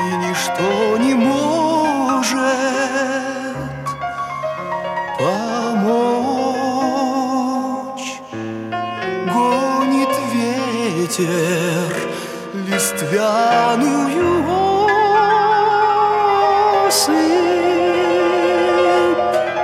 ничто не может помочь. Гонит ветер листвяную осыпь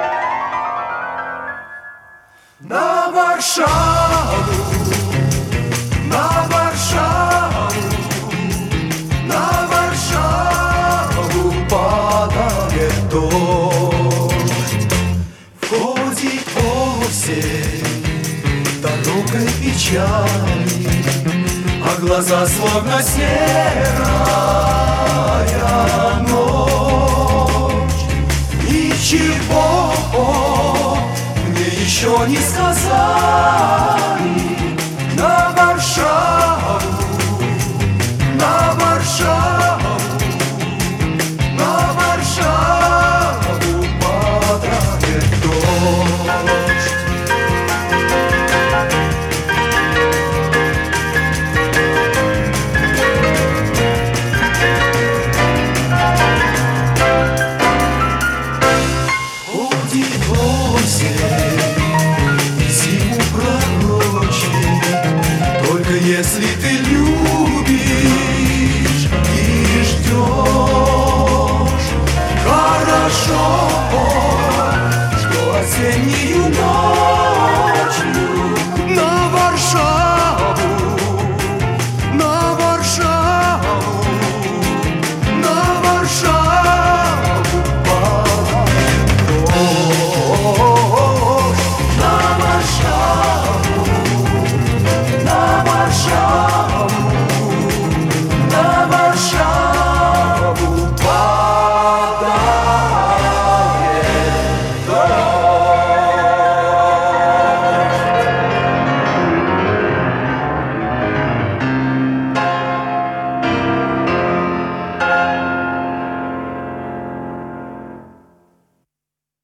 на Варшаву, на Варшаву, на Варшаву падает дождь. Входит осень дорогой печали, а глаза словно серая ночь. Ничего мне еще не сказали. На Варшаву, на Варшаву.